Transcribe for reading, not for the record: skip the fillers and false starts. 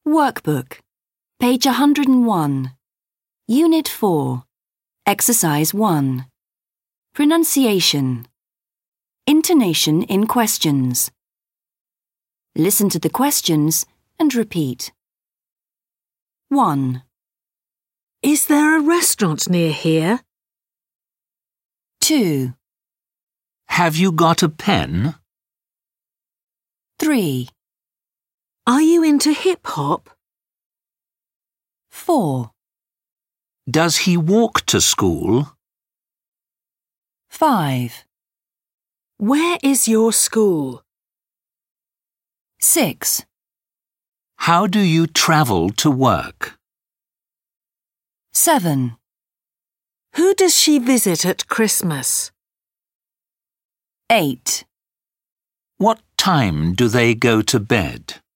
Workbook, page 101, Unit 4, Exercise 1. Pronunciation. Intonation in questions. Listen to the questions and repeat. 1, Is there a restaurant near here? 2, Have you got a pen? 3, Are you into hip-hop? 4, Does he walk to school? 5, Where is your school? 6, How do you travel to work? 7, Who does she visit at Christmas? 8. What time do they go to bed?